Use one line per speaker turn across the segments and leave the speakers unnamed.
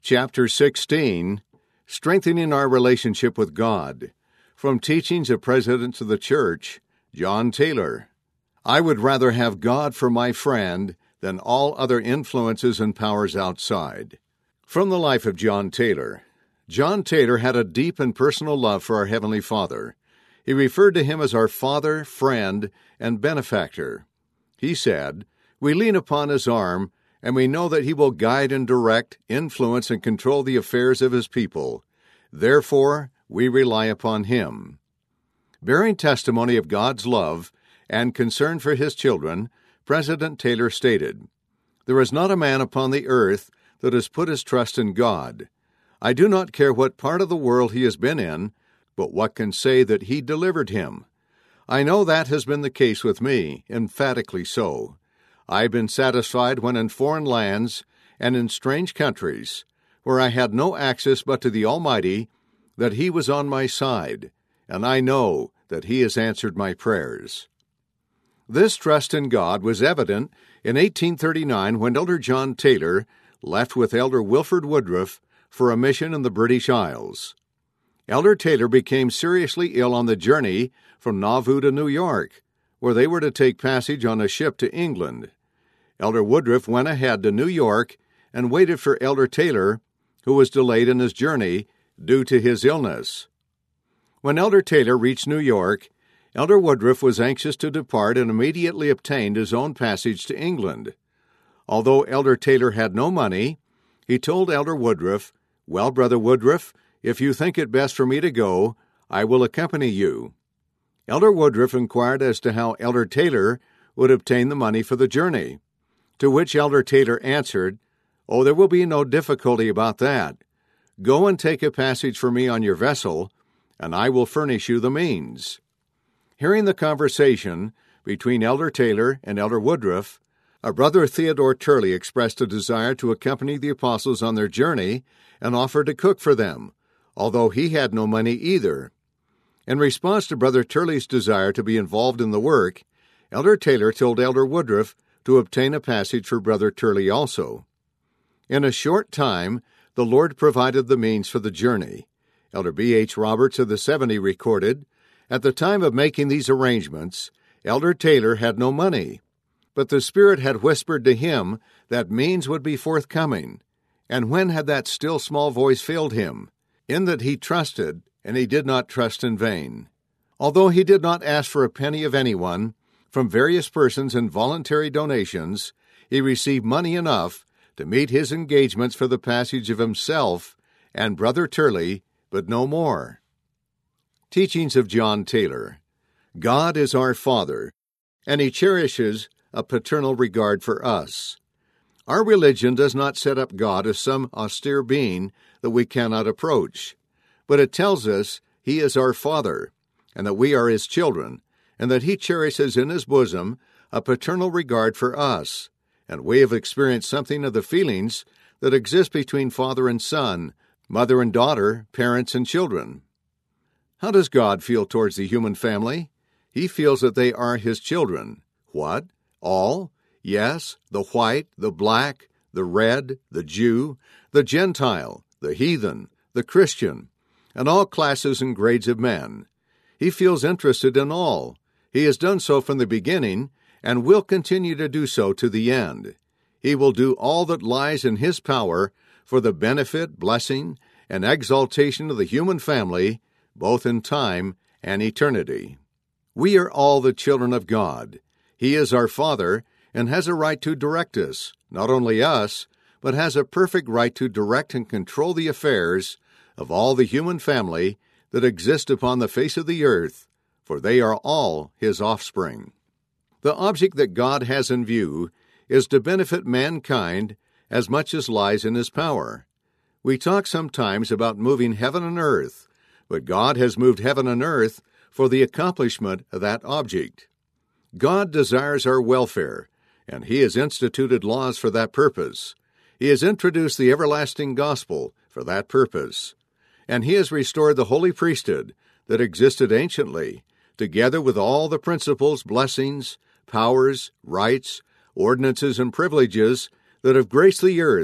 Chapter 16, Strengthening Our Relationship with God. From Teachings of Presidents of the Church, John Taylor. I would rather have God for my friend than all other influences and powers outside. From the life of John Taylor. John Taylor had a deep and personal love for our Heavenly Father. He referred to Him as our Father, friend, and benefactor. He said, "We lean upon His arm, and we know that He will guide and direct, influence, and control the affairs of His people. Therefore, we rely upon Him." Bearing testimony of God's love and concern for His children, President Taylor stated, "There is not a man upon the earth that has put his trust in God. I do not care what part of the world he has been in, but what can say that He delivered him. I know that has been the case with me, emphatically so. I have been satisfied when in foreign lands and in strange countries, where I had no access but to the Almighty, that He was on my side, and I know that He has answered my prayers." This trust in God was evident in 1839 when Elder John Taylor left with Elder Wilford Woodruff for a mission in the British Isles. Elder Taylor became seriously ill on the journey from Nauvoo to New York, where they were to take passage on a ship to England. Elder Woodruff went ahead to New York and waited for Elder Taylor, who was delayed in his journey due to his illness. When Elder Taylor reached New York, Elder Woodruff was anxious to depart and immediately obtained his own passage to England. Although Elder Taylor had no money, he told Elder Woodruff, "Well, Brother Woodruff, if you think it best for me to go, I will accompany you." Elder Woodruff inquired as to how Elder Taylor would obtain the money for the journey, to which Elder Taylor answered, "Oh, there will be no difficulty about that. Go and take a passage for me on your vessel, and I will furnish you the means." Hearing the conversation between Elder Taylor and Elder Woodruff, our brother Theodore Turley expressed a desire to accompany the apostles on their journey and offered to cook for them, although he had no money either. In response to Brother Turley's desire to be involved in the work, Elder Taylor told Elder Woodruff to obtain a passage for Brother Turley also. In a short time, the Lord provided the means for the journey. Elder B. H. Roberts of the 70 recorded, "At the time of making these arrangements, Elder Taylor had no money, but the Spirit had whispered to him that means would be forthcoming. And when had that still small voice failed him? In that he trusted, and he did not trust in vain. Although he did not ask for a penny of anyone, from various persons in voluntary donations, he received money enough to meet his engagements for the passage of himself and Brother Turley, but no more." Teachings of John Taylor. God is our Father, and He cherishes a paternal regard for us. Our religion does not set up God as some austere being that we cannot approach, but it tells us He is our Father, and that we are His children, and that He cherishes in His bosom a paternal regard for us, and we have experienced something of the feelings that exist between father and son, mother and daughter, parents and children. How does God feel towards the human family? He feels that they are His children. What? All? Yes, the white, the black, the red, the Jew, the Gentile, the heathen, the Christian, and all classes and grades of men. He feels interested in all. He has done so from the beginning, and will continue to do so to the end. He will do all that lies in His power for the benefit, blessing, and exaltation of the human family, both in time and eternity. We are all the children of God. He is our Father and has a right to direct us, not only us, but has a perfect right to direct and control the affairs of all the human family that exist upon the face of the earth, for they are all His offspring. The object that God has in view is to benefit mankind as much as lies in His power. We talk sometimes about moving heaven and earth, but God has moved heaven and earth for the accomplishment of that object. God desires our welfare, and He has instituted laws for that purpose. He has introduced the everlasting gospel for that purpose, and He has restored the holy priesthood that existed anciently, together with all the principles, blessings, powers, rights, ordinances, and privileges that have graced the earth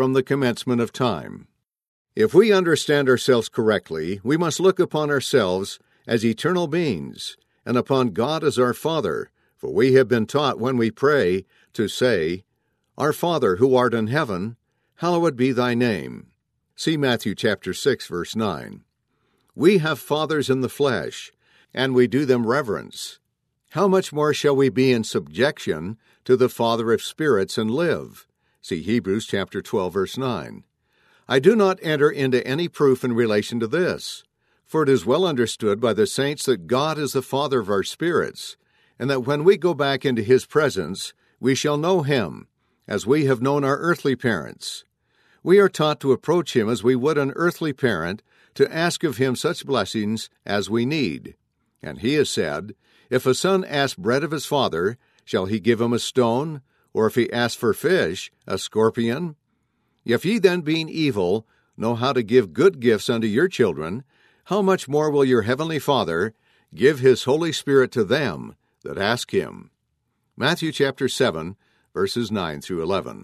from the commencement of time. If we understand ourselves correctly, we must look upon ourselves as eternal beings, and upon God as our Father, for we have been taught when we pray to say, Our Father who art in heaven, hallowed be thy name. See Matthew chapter 6, verse 9. We have fathers in the flesh, and we do them reverence. How much more shall we be in subjection to the Father of spirits and live? See Hebrews chapter 12, verse 9. I do not enter into any proof in relation to this, for it is well understood by the saints that God is the Father of our spirits, and that when we go back into His presence, we shall know Him, as we have known our earthly parents. We are taught to approach Him as we would an earthly parent, to ask of Him such blessings as we need. And He has said, If a son ask bread of his father, shall he give him a stone? Or if he ask for fish, a scorpion? If ye then, being evil, know how to give good gifts unto your children, how much more will your heavenly Father give His Holy Spirit to them that ask Him? Matthew chapter 7, verses 9 through 11.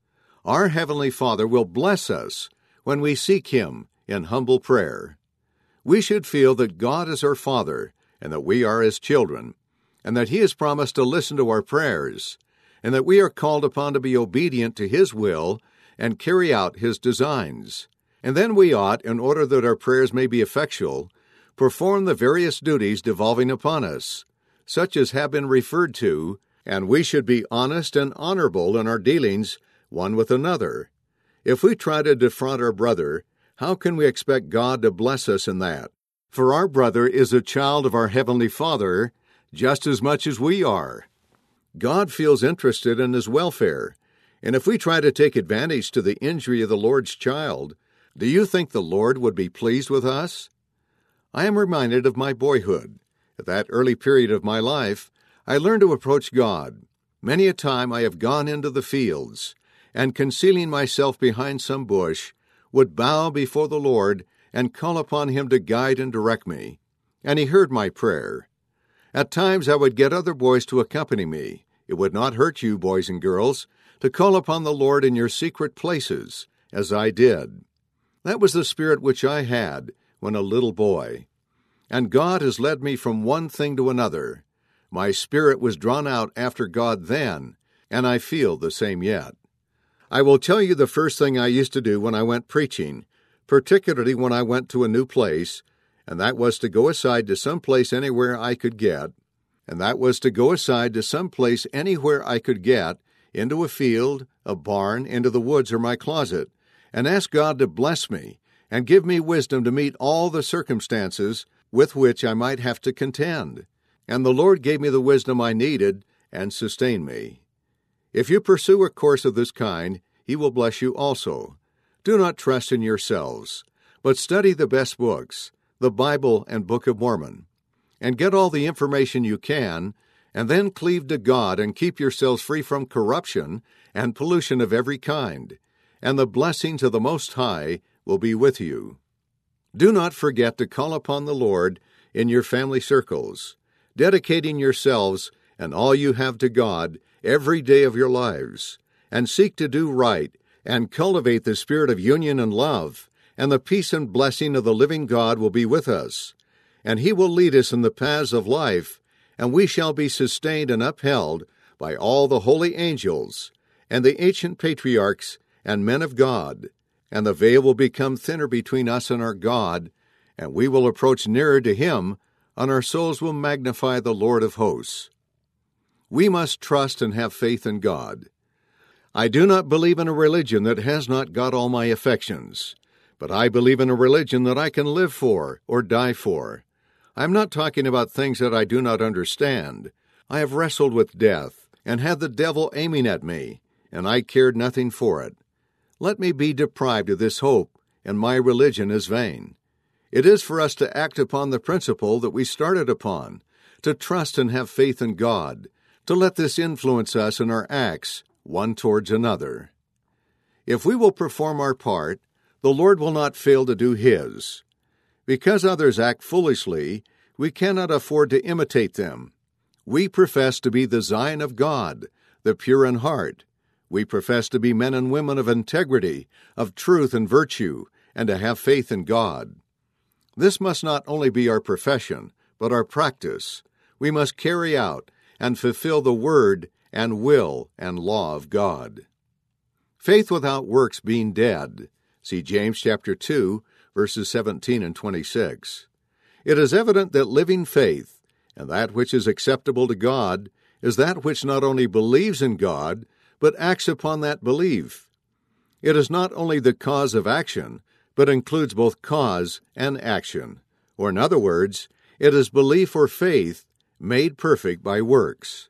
Our Heavenly Father will bless us when we seek Him in humble prayer. We should feel that God is our Father, and that we are His children, and that He has promised to listen to our prayers, and that we are called upon to be obedient to His will and carry out His designs. And then we ought, in order that our prayers may be effectual, perform the various duties devolving upon us, such as have been referred to, and we should be honest and honorable in our dealings one with another. If we try to defraud our brother, how can we expect God to bless us in that? For our brother is a child of our Heavenly Father just as much as we are. God feels interested in his welfare, and if we try to take advantage to the injury of the Lord's child, do you think the Lord would be pleased with us? I am reminded of my boyhood. At that early period of my life, I learned to approach God. Many a time I have gone into the fields, and concealing myself behind some bush, would bow before the Lord and call upon Him to guide and direct me. And He heard my prayer. At times I would get other boys to accompany me. It would not hurt you, boys and girls, to call upon the Lord in your secret places, as I did. That was the spirit which I had when a little boy. And God has led me from one thing to another. My spirit was drawn out after God then, and I feel the same yet. I will tell you the first thing I used to do when I went preaching, particularly when I went to a new place, and that was to go aside to some place anywhere I could get, into a field, a barn, into the woods, or my closet, and ask God to bless me and give me wisdom to meet all the circumstances with which I might have to contend. And the Lord gave me the wisdom I needed and sustained me. If you pursue a course of this kind, He will bless you also. Do not trust in yourselves, but study the best books, the Bible and Book of Mormon, and get all the information you can, and then cleave to God and keep yourselves free from corruption and pollution of every kind, and the blessings of the Most High will be with you. Do not forget to call upon the Lord in your family circles, dedicating yourselves and all you have to God every day of your lives, and seek to do right and cultivate the spirit of union and love, and the peace and blessing of the living God will be with us, and He will lead us in the paths of life, and we shall be sustained and upheld by all the holy angels and the ancient patriarchs and men of God, and the veil will become thinner between us and our God, and we will approach nearer to Him, and our souls will magnify the Lord of hosts. We must trust and have faith in God. I do not believe in a religion that has not got all my affections, but I believe in a religion that I can live for or die for. I'm not talking about things that I do not understand. I have wrestled with death and had the devil aiming at me, and I cared nothing for it. Let me be deprived of this hope, and my religion is vain. It is for us to act upon the principle that we started upon, to trust and have faith in God, to let this influence us in our acts, one towards another. If we will perform our part, the Lord will not fail to do His. Because others act foolishly, we cannot afford to imitate them. We profess to be the Zion of God, the pure in heart. We profess to be men and women of integrity, of truth and virtue, and to have faith in God. This must not only be our profession, but our practice. We must carry out and fulfill the word and will and law of God. Faith without works being dead. See James chapter 2, verses 17 and 26. It is evident that living faith, and that which is acceptable to God, is that which not only believes in God, but acts upon that belief. It is not only the cause of action, but includes both cause and action. Or in other words, it is belief or faith made perfect by works.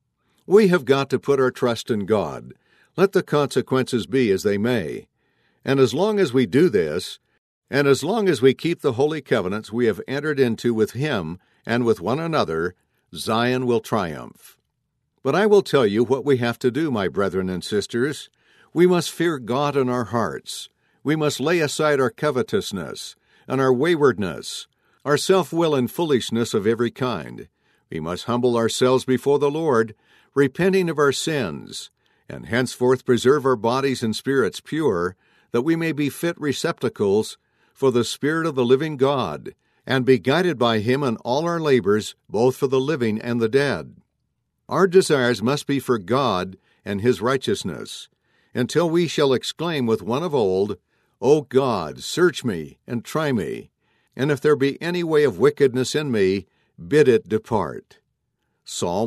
We have got to put our trust in God, let the consequences be as they may. And as long as we do this, and as long as we keep the holy covenants we have entered into with Him and with one another, Zion will triumph. But I will tell you what we have to do, my brethren and sisters. We must fear God in our hearts. We must lay aside our covetousness and our waywardness, our self-will and foolishness of every kind. We must humble ourselves before the Lord, repenting of our sins, and henceforth preserve our bodies and spirits pure, that we may be fit receptacles for the Spirit of the living God, and be guided by Him in all our labors, both for the living and the dead. Our desires must be for God and His righteousness, until we shall exclaim with one of old, O God, search me and try me, and if there be any way of wickedness in me, bid it depart. Psalm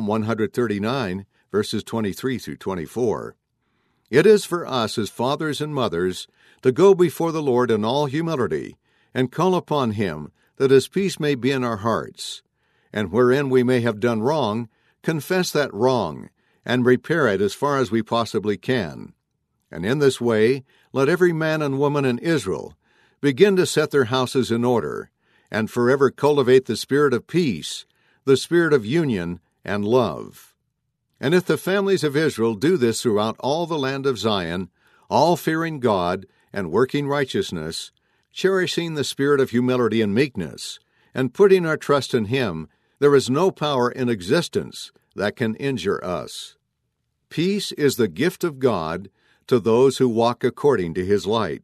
139, verses 23 through 24. It is for us as fathers and mothers to go before the Lord in all humility, and call upon Him that His peace may be in our hearts, and wherein we may have done wrong, confess that wrong, and repair it as far as we possibly can. And in this way, let every man and woman in Israel begin to set their houses in order, and forever cultivate the spirit of peace, the spirit of union and love. And if the families of Israel do this throughout all the land of Zion, all fearing God and working righteousness, cherishing the spirit of humility and meekness, and putting our trust in Him, there is no power in existence that can injure us. Peace is the gift of God to those who walk according to His light.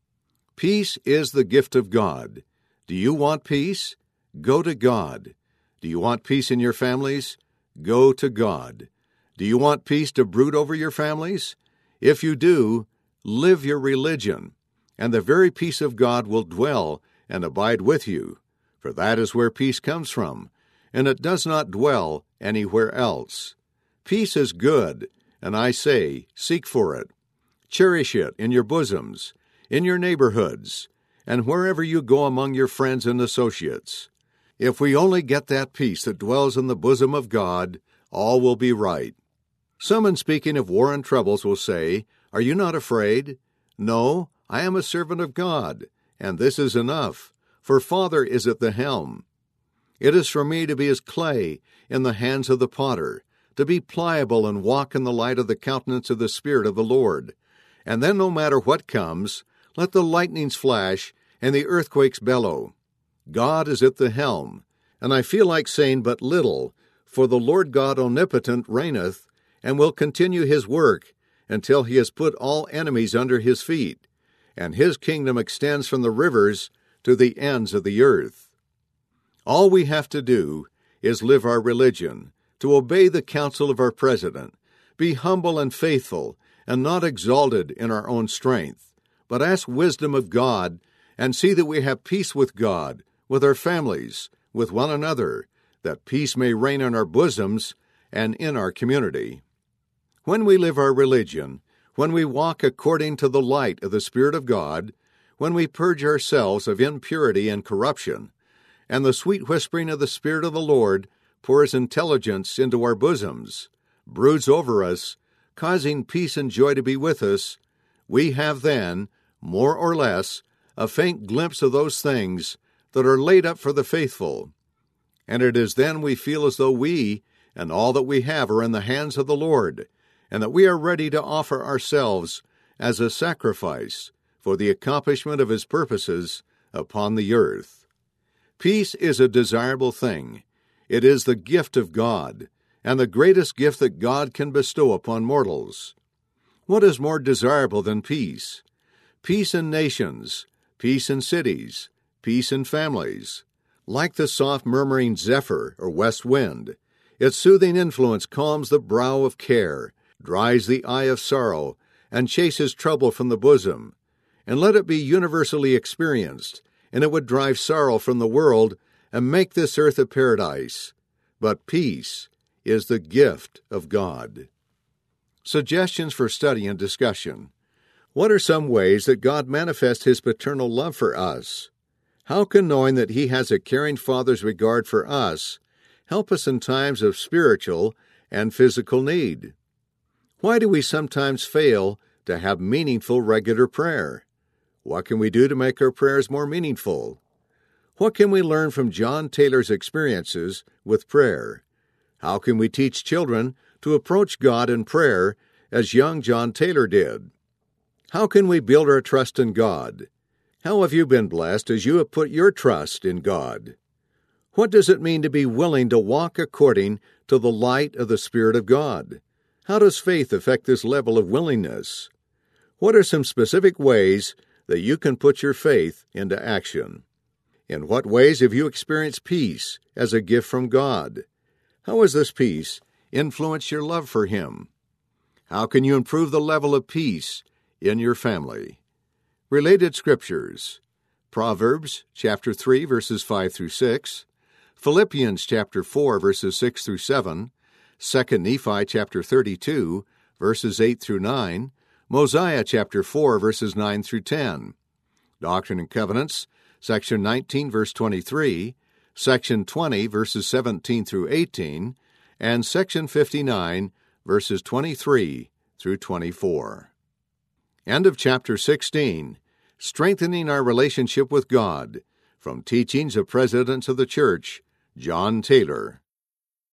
Peace is the gift of God. Do you want peace? Go to God. Do you want peace in your families? Go to God. Do you want peace to brood over your families? If you do, live your religion, and the very peace of God will dwell and abide with you, for that is where peace comes from, and it does not dwell anywhere else. Peace is good, and I say, seek for it. Cherish it in your bosoms, in your neighborhoods, and wherever you go among your friends and associates. If we only get that peace that dwells in the bosom of God, all will be right. Some, in speaking of war and troubles, will say, Are you not afraid? No, I am a servant of God, and this is enough, for Father is at the helm. It is for me to be as clay in the hands of the potter, to be pliable and walk in the light of the countenance of the Spirit of the Lord. And then no matter what comes, let the lightnings flash and the earthquakes bellow. God is at the helm, and I feel like saying but little, for the Lord God omnipotent reigneth, and will continue His work until He has put all enemies under His feet, and His kingdom extends from the rivers to the ends of the earth. All we have to do is live our religion, to obey the counsel of our President, be humble and faithful, and not exalted in our own strength, but ask wisdom of God, and see that we have peace with God, with our families, with one another, that peace may reign in our bosoms and in our community. When we live our religion, when we walk according to the light of the Spirit of God, when we purge ourselves of impurity and corruption, and the sweet whispering of the Spirit of the Lord pours intelligence into our bosoms, broods over us, causing peace and joy to be with us, we have then, more or less, a faint glimpse of those things that are laid up for the faithful. And it is then we feel as though we and all that we have are in the hands of the Lord, and that we are ready to offer ourselves as a sacrifice for the accomplishment of His purposes upon the earth. Peace is a desirable thing. It is the gift of God, and the greatest gift that God can bestow upon mortals. What is more desirable than peace? Peace in nations, peace in cities, peace in families. Like the soft murmuring zephyr or west wind, its soothing influence calms the brow of care, dries the eye of sorrow, and chases trouble from the bosom. And let it be universally experienced, and it would drive sorrow from the world and make this earth a paradise. But peace is the gift of God. Suggestions for study and discussion. What are some ways that God manifests His paternal love for us? How can knowing that He has a caring Father's regard for us help us in times of spiritual and physical need? Why do we sometimes fail to have meaningful regular prayer? What can we do to make our prayers more meaningful? What can we learn from John Taylor's experiences with prayer? How can we teach children to approach God in prayer as young John Taylor did? How can we build our trust in God? How have you been blessed as you have put your trust in God? What does it mean to be willing to walk according to the light of the Spirit of God? How does faith affect this level of willingness? What are some specific ways that you can put your faith into action? In what ways have you experienced peace as a gift from God? How has this peace influenced your love for Him? How can you improve the level of peace in your family? Related scriptures: Proverbs chapter 3 verses 5 through 6, Philippians chapter 4 verses 6 through 7, 2 Nephi chapter 32 verses 8 through 9, Mosiah chapter 4 verses 9 through 10, Doctrine and Covenants section 19 verse 23, section 20 verses 17 through 18, and section 59 verses 23 through 24. End of chapter 16. Strengthening Our Relationship with God. From Teachings of Presidents of the Church, John Taylor.